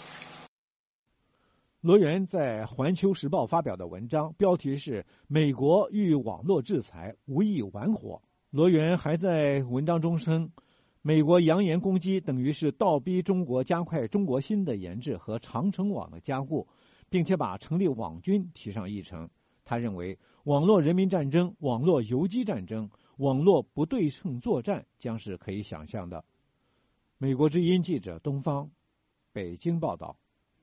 罗源在《环球时报》发表的文章标题是“美国遇网络制裁无意玩火”。罗源还在文章中称，美国扬言攻击等于是倒逼中国加快中国芯的研制和长城网的加固，并且把成立网军提上议程。他认为，网络人民战争、网络游击战争、网络不对称作战将是可以想象的。美国之音记者东方，北京报道。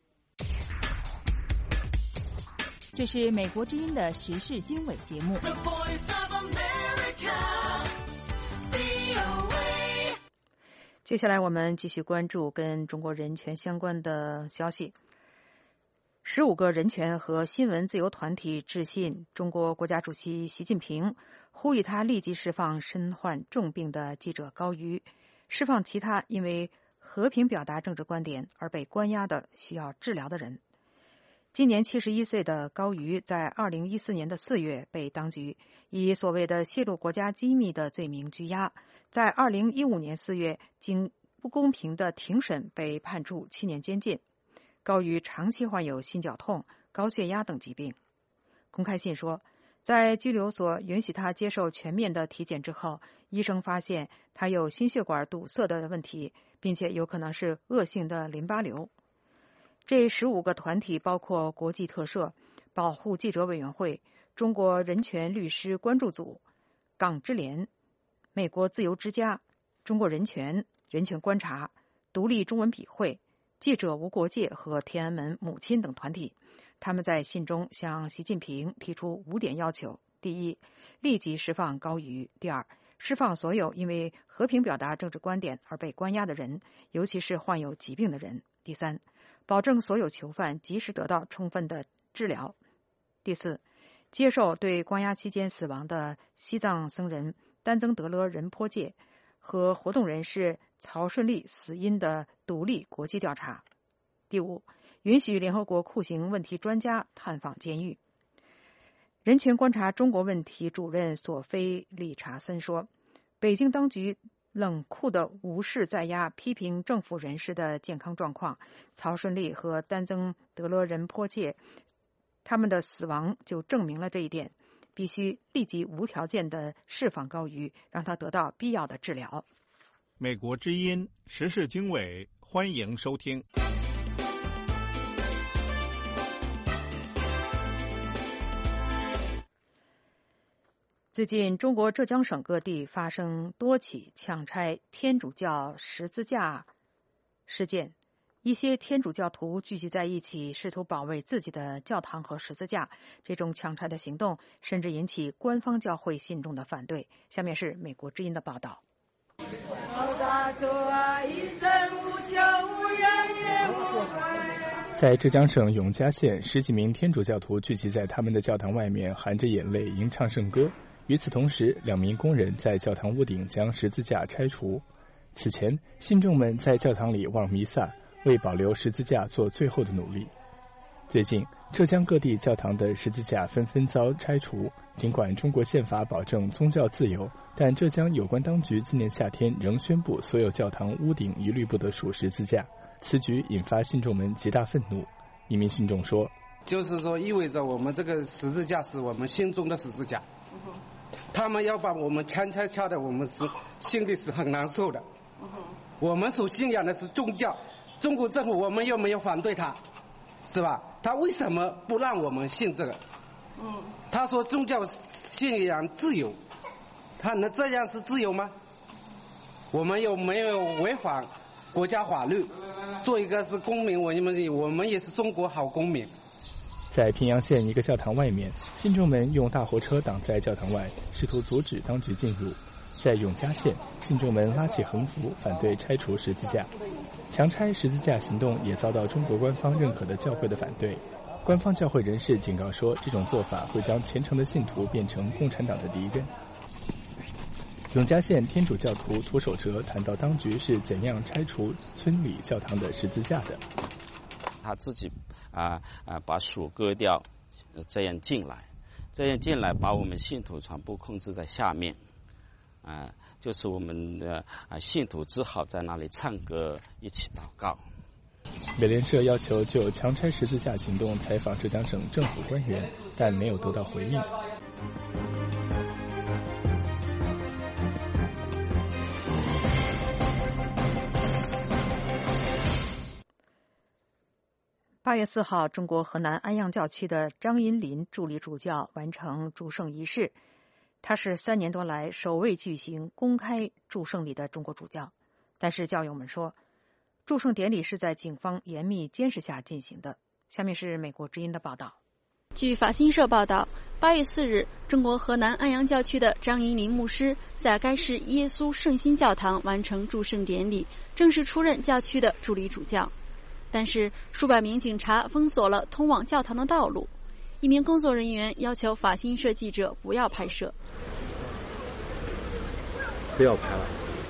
这是美国之音的时事经纬节目。 接下来我们继续关注跟中国人权相关的消息。十五个人权和新闻自由团体致信中国国家主席习近平，呼吁他立即释放身患重病的记者高瑜，释放其他因为和平表达政治观点而被关押的需要治疗的人。今年七十一岁的高瑜在二零一四年的四月被当局以所谓的泄露国家机密的罪名拘押，在二零一五年四月经不公平的庭审被判处七年监禁。高瑜长期患有心绞痛、高血压等疾病。公开信说，在拘留所允许他接受全面的体检之后，医生发现他有心血管堵塞的问题，并且有可能是恶性的淋巴瘤。这十五个团体包括国际特赦、保护记者委员会、中国人权律师关注组、港支联、美国自由之家、中国人权、人权观察、独立中文笔会、记者无国界和天安门母亲等团体。他们在信中向习近平提出五点要求：第一，立即释放高瑜；第二，释放所有因为和平表达政治观点而被关押的人，尤其是患有疾病的人；第三， 保证所有囚犯及时得到充分的治疗。第四，接受对关押期间死亡的西藏僧人丹增德勒仁波切和活动人士曹顺利死因的独立国际调查。第五，允许联合国酷刑问题专家探访监狱。人权观察中国问题主任索菲·理查森说，北京当局冷酷地无视在押批评政府人士的健康状况，曹顺利和丹增德勒仁波切他们的死亡就证明了这一点，必须立即无条件地释放高瑜，让他得到必要的治疗。 美国之音时事经纬，欢迎收听。 最近，中国浙江省各地发生多起抢拆天主教十字架事件，一些天主教徒聚集在一起，试图保卫自己的教堂和十字架。这种抢拆的行动甚至引起官方教会信众的反对。下面是美国之音的报道。 在浙江省永嘉县，十几名天主教徒聚集在他们的教堂外面，含着眼泪吟唱圣歌。与此同时，两名工人在教堂屋顶将十字架拆除。此前，信众们在教堂里望弥撒，为保留十字架做最后的努力。最近，浙江各地教堂的十字架纷纷遭拆除。尽管中国宪法保证宗教自由，但浙江有关当局今年夏天仍宣布所有教堂屋顶一律不得竖十字架。此举引发信众们极大愤怒。一名信众说：“ 就是说，意味着我们这个十字架是我们心中的十字架。他们要把我们拆拆拆的，我们是心里是很难受的。我们所信仰的是宗教，中国政府我们又没有反对他，是吧？他为什么不让我们信这个？他说宗教信仰自由，他能这样是自由吗？我们又没有违反国家法律，做一个是公民，我们我们也是中国好公民。” 在平阳县一个教堂外面，信众们用大货车挡在教堂外，试图阻止当局进入。在永嘉县，信众们拉起横幅反对拆除十字架。强拆十字架行动也遭到中国官方认可的教会的反对。官方教会人士警告说，这种做法会将虔诚的信徒变成共产党的敌人。永嘉县天主教徒涂守哲谈到当局是怎样拆除村里教堂的十字架的。 他自己啊啊把树割掉，这样进来，这样进来把我们信徒全部控制在下面，啊，就是我们的啊信徒只好在那里唱歌，一起祷告。 美联社要求就强拆十字架行动采访浙江省政府官员，但没有得到回应。 八月四号，中国河南安阳教区的张银林助理主教完成祝圣仪式。他是三年多来首位举行公开祝圣礼的中国主教。但是教友们说，祝圣典礼是在警方严密监视下进行的。下面是美国之音的报道。 据法新社报道，八月四日，中国河南安阳教区的张银林牧师在该市耶稣圣心教堂完成祝圣典礼，正式出任教区的助理主教。但是数百名警察封锁了通往教堂的道路，一名工作人员要求法新社记者不要拍摄。 不要拍了。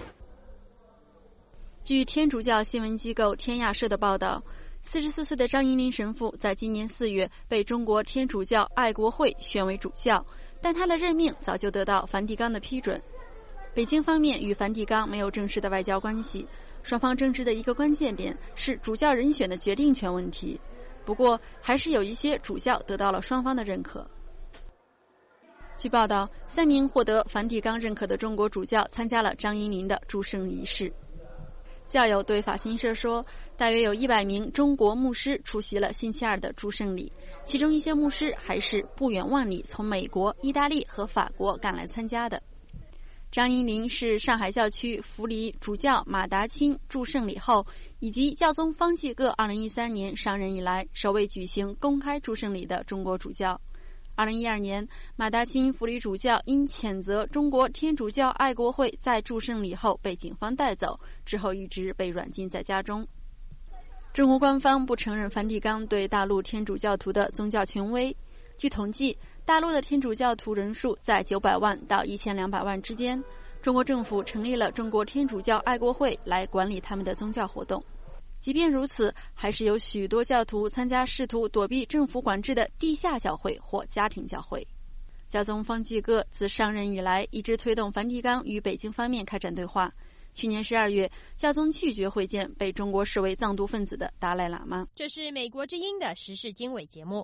据天主教新闻机构天亚社的报道，四十四岁的张银林神父在今年四月被中国天主教爱国会选为主教，但他的任命早就得到梵蒂冈的批准。北京方面与梵蒂冈没有正式的外交关系，双方争执的一个关键点是主教人选的决定权问题。不过，还是有一些主教得到了双方的认可。据报道，三名获得梵蒂冈认可的中国主教参加了张银林的祝圣仪式。教友对法新社说，大约有一百名中国牧师出席了星期二的祝圣礼，其中一些牧师还是不远万里从美国、意大利和法国赶来参加的。张银林是上海教区辅理主教马达钦祝圣礼后，以及教宗方济各二零一三年上任以来首位举行公开祝圣礼的中国主教。二零一二年，马达钦辅理主教因谴责中国天主教爱国会在祝圣礼后被警方带走，之后一直被软禁在家中。 中国官方不承认梵蒂冈对大陆天主教徒的宗教权威。据统计，大陆的天主教徒人数在九百万到一千两百万之间。中国政府成立了中国天主教爱国会来管理他们的宗教活动。即便如此，还是有许多教徒参加试图躲避政府管制的地下教会或家庭教会。教宗方济各自上任以来，一直推动梵蒂冈与北京方面开展对话。去年十二月，教宗拒绝会见被中国视为藏独分子的达赖喇嘛。 这是美国之音的时事经纬节目。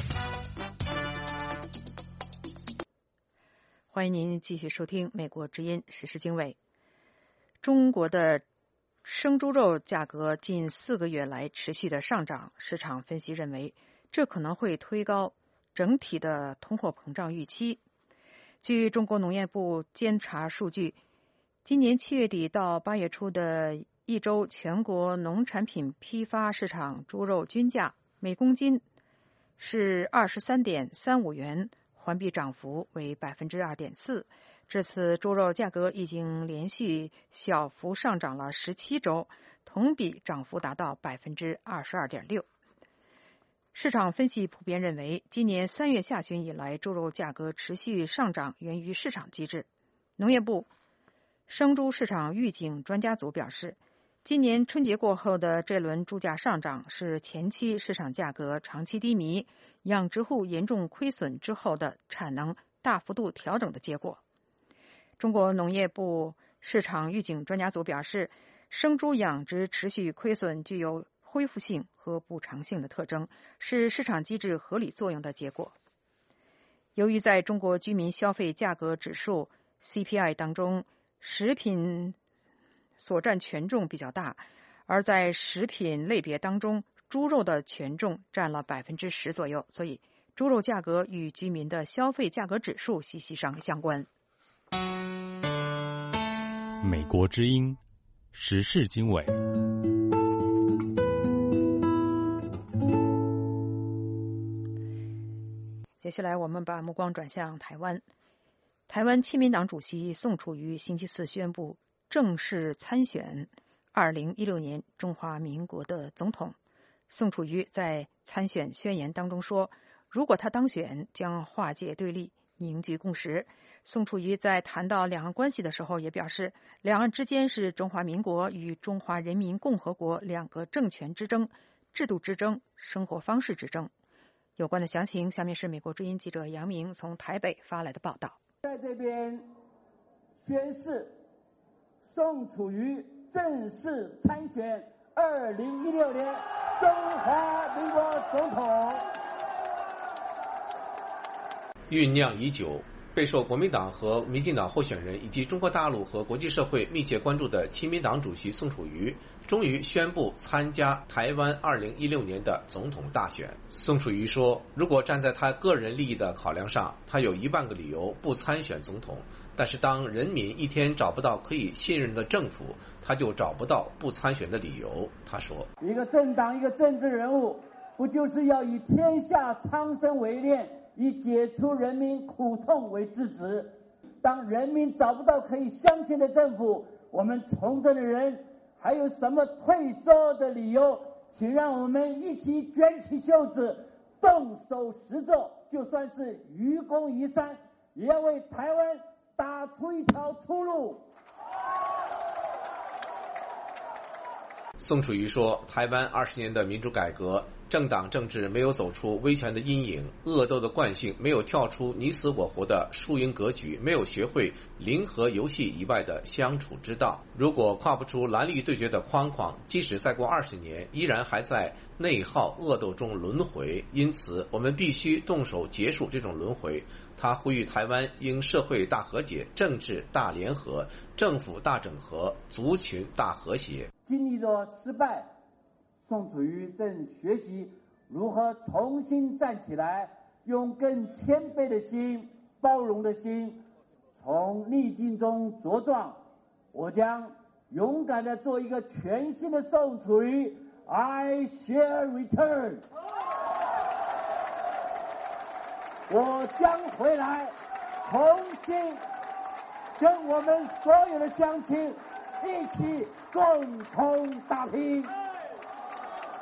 欢迎您继续收听美国之音时事经纬。中国的生猪肉价格近四个月来持续的上涨，市场分析认为这可能会推高整体的通货膨胀预期。据中国农业部监察数据，今年七月底到八月初的一周，全国农产品批发市场猪肉均价每公斤是二十三点三五元，环比涨幅为百分之二点四。这次猪肉价格已经连续小幅上涨了十七周，同比涨幅达到百分之二十二点六。市场分析普遍认为，今年三月下旬以来，猪肉价格持续上涨源于市场机制。农业部生猪市场预警专家组表示，今年春节过后的这轮猪价上涨是前期市场价格长期低迷、养殖户严重亏损之后的产能大幅度调整的结果。中国农业部市场预警专家组表示，生猪养殖持续亏损具有恢复性和补偿性的特征，是市场机制合理作用的结果。由于在中国居民消费价格指数 C P I 当中，食品所占权重比较大，而在食品类别当中，猪肉的权重占了百分之十左右，所以猪肉价格与居民的消费价格指数息息相关。 美国之音时事经纬。 接下来我们把目光转向台湾。台湾亲民党主席宋楚瑜星期四宣布正式参选二零一六年中华民国的总统。宋楚瑜在参选宣言当中说，如果他当选，将化解对立，凝聚共识。宋楚瑜在谈到两岸关系的时候也表示，两岸之间是中华民国与中华人民共和国两个政权之争、制度之争、生活方式之争。有关的详情，下面是美国之音记者杨明从台北发来的报道。 在这边宣誓，宋楚瑜正式参选二零一六年中华民国总统。 酝酿已久，备受国民党和民进党候选人以及中国大陆和国际社会密切关注的亲民党主席宋楚瑜终于宣布参加台湾二零一六年的总统大选。宋楚瑜说，如果站在他个人利益的考量上，他有一半个理由不参选总统，但是当人民一天找不到可以信任的政府，他就找不到不参选的理由。他说， 一个政党，一个政治人物，不就是要以天下苍生为念，以解除人民苦痛为志职？当人民找不到可以相信的政府，我们从政的人还有什么退缩的理由？请让我们一起卷起袖子，动手实做，就算是愚公移山，也要为台湾打出一条出路。 宋楚瑜说，台湾二十年的民主改革，政党政治没有走出威权的阴影，恶斗的惯性没有跳出你死我活的输赢格局，没有学会零和游戏以外的相处之道。如果跨不出蓝绿对决的框框，即使再过二十年，依然还在内耗恶斗中轮回。因此，我们必须动手结束这种轮回。他呼吁台湾应社会大和解、政治大联合、政府大整合、族群大和谐。 经历了失败，宋楚瑜正学习如何重新站起来，用更谦卑的心、包容的心，从逆境中茁壮。我将勇敢地做一个全新的宋楚瑜 ，I shall return。我将回来，重新跟我们所有的乡亲一起共同打拼。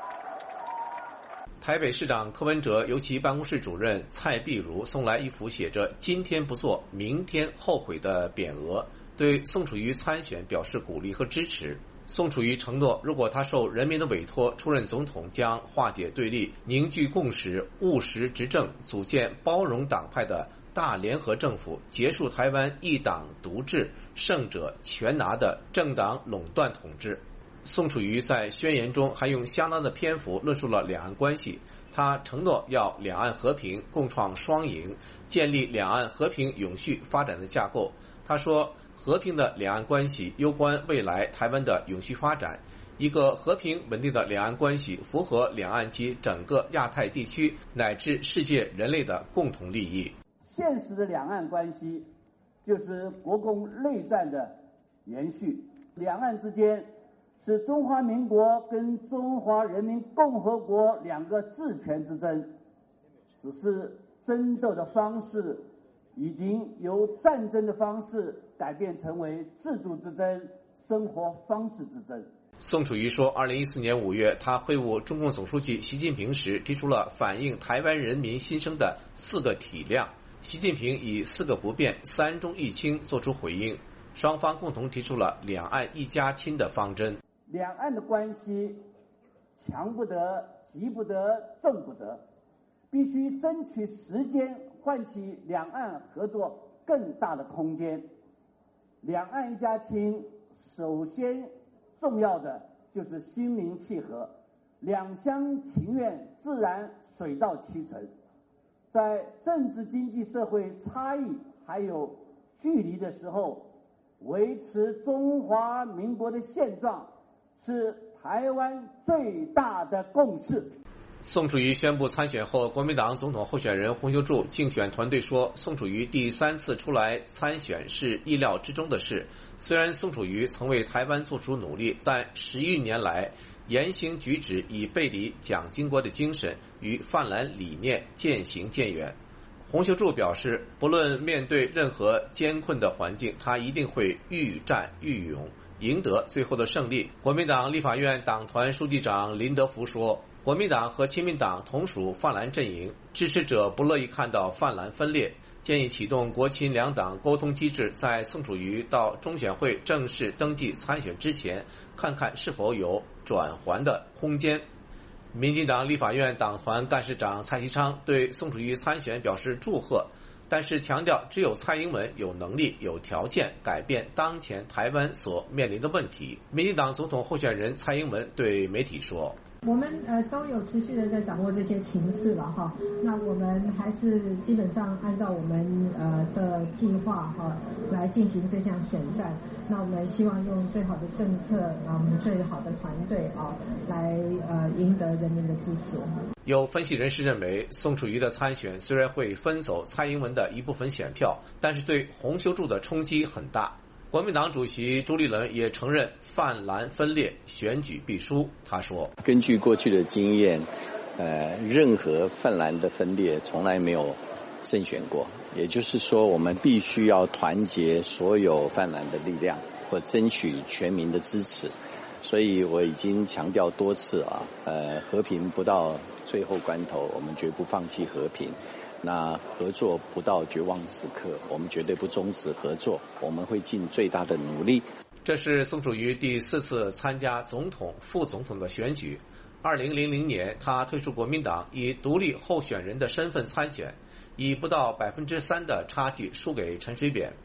台北市长柯文哲由其办公室主任蔡碧如送来一幅写着“今天不做，明天后悔”的匾额，对宋楚瑜参选表示鼓励和支持。宋楚瑜承诺，如果他受人民的委托出任总统，将化解对立，凝聚共识，务实执政，组建包容党派的大联合政府，结束台湾一党独治、胜者全拿的政党垄断统治。宋楚瑜在宣言中还用相当的篇幅论述了两岸关系，他承诺要两岸和平，共创双赢，建立两岸和平永续发展的架构。他说，和平的两岸关系攸关未来台湾的永续发展，一个和平稳定的两岸关系符合两岸及整个亚太地区乃至世界人类的共同利益。 现实的两岸关系就是国共内战的延续，两岸之间是中华民国跟中华人民共和国两个治权之争，只是争斗的方式已经由战争的方式改变成为制度之争、生活方式之争。 宋楚瑜说，二零一四年五月，他会晤中共总书记习近平时，提出了反映台湾人民心声的四个体谅。习近平以四个不变、三中一轻作出回应，双方共同提出了两岸一家亲的方针。 两岸的关系强不得、急不得、重不得，必须争取时间，唤起两岸合作更大的空间。两岸一家亲，首先重要的就是心灵契合，两厢情愿自然水到渠成。在政治、经济、社会差异还有距离的时候，维持中华民国的现状是台湾最大的共识。 宋楚瑜宣布参选后，国民党总统候选人洪秀柱竞选团队说，宋楚瑜第三次出来参选是意料之中的事。虽然宋楚瑜曾为台湾做出努力，但十余年来言行举止已背离蒋经国的精神，与泛蓝理念渐行渐远。洪秀柱表示，不论面对任何艰困的环境，他一定会愈战愈勇，赢得最后的胜利。国民党立法院党团书记长林德福说，国民党和亲民党同属泛蓝阵营，支持者不乐意看到泛蓝分裂，建议启动国亲两党沟通机制，在宋楚瑜到中选会正式登记参选之前，看看是否有转圜的空间。民进党立法院党团干事长蔡其昌对宋楚瑜参选表示祝贺，但是强调只有蔡英文有能力、有条件改变当前台湾所面临的问题。民进党总统候选人蔡英文对媒体说， 我们呃都有持续的在掌握这些情势了哈，那我们还是基本上按照我们呃的计划哈来进行这项选战。那我们希望用最好的政策啊，我们最好的团队啊，来呃赢得人民的支持。 有分析人士认为，宋楚瑜的参选虽然会分走蔡英文的一部分选票，但是对洪秀柱的冲击很大。国民党主席朱立伦也承认泛蓝分裂，选举必输。他说， 根据过去的经验，呃，任何泛蓝的分裂从来没有胜选过，也就是说，我们必须要团结所有泛蓝的力量，或争取全民的支持。所以我已经强调多次啊，呃，和平不到最后关头，我们绝不放弃和平。那合作不到绝望时刻，我们绝对不终止合作，我们会尽最大的努力。 这是宋楚瑜第四次参加总统、副总统的选举。二零零零年，他退出国民党，以独立候选人的身份参选，以不到百分之三的差距输给陈水扁。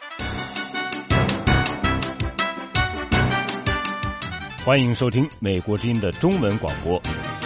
欢迎收听美国之音的中文广播。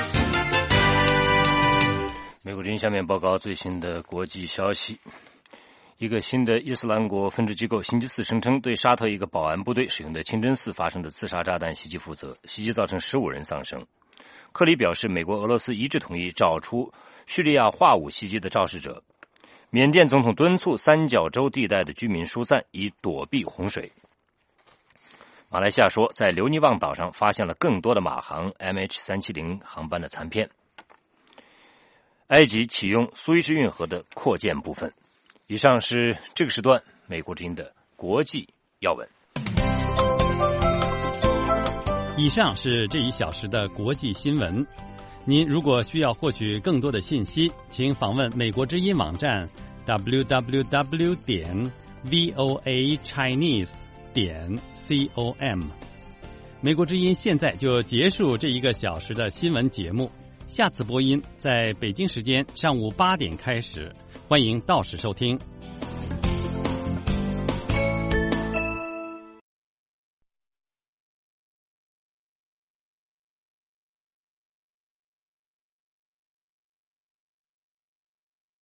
美国之音下面报告最新的国际消息。一个新的伊斯兰国分支机构星期四声称对沙特一个保安部队使用的清真寺发生的自杀炸弹袭击负责，袭击造成十五人丧生。克里表示，美国、俄罗斯一致同意找出叙利亚化武袭击的肇事者。缅甸总统敦促三角洲地带的居民疏散，以躲避洪水。马来西亚说，在留尼旺岛上发现了更多的马航 M H 三七零 航班的残片。埃及启用苏伊士运河的扩建部分。以上是这个时段美国之音的国际要闻。 以上是这一小时的国际新闻。 您如果需要获取更多的信息，请访问美国之音网站 double-u double-u double-u 点 v o a chinese 点 com。美国之音现在就结束这一个小时的新闻节目，下次播音在北京时间上午八点开始，欢迎到时收听。